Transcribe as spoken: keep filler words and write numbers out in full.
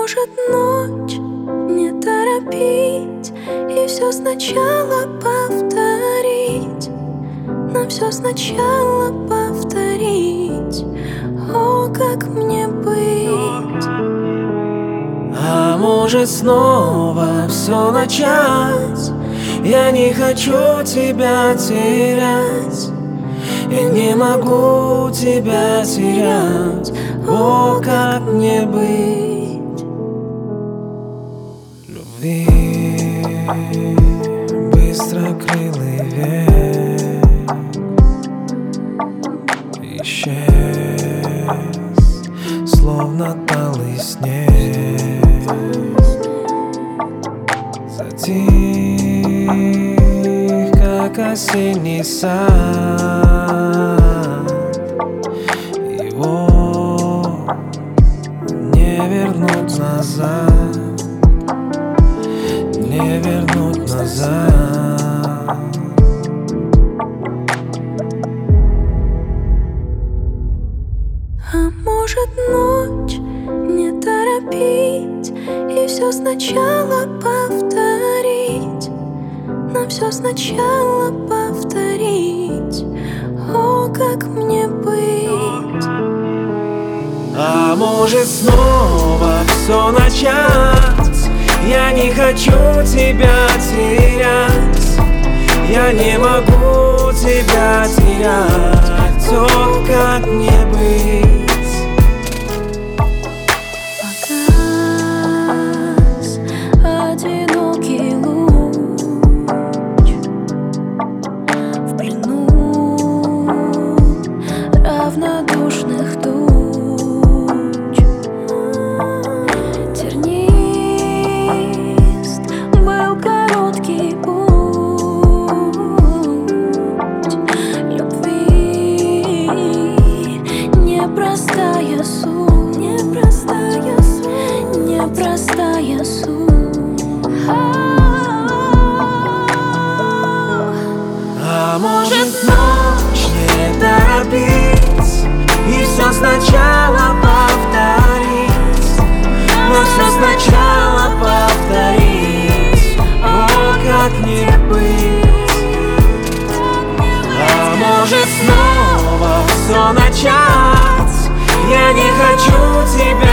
может ночь не торопить и все сначала повторить, нам все сначала повторить. О, как мне быть? А может снова все начать? Я не хочу тебя терять, я не могу тебя терять. О, как мне быть? Любви быстрокрылый ветер исчез, словно талый снег. Затих, как осенний сад. Его не вернуть назад, не вернуть назад. А может ночь не торопить и все сначала повторить, нам все сначала повторить. О, как мне быть? А может снова все начать? Я не хочу тебя терять, я не могу тебя терять. О, как мне быть? Погас одинокий луч в плену равнодушных туч. Тернист был короткий путь любви, непростая суть, непростая суть, непростая суть. А может ночь не торопить и все сначала повторить, но все сначала повторить. О, как мне быть? А может снова все начать? Я не хочу тебя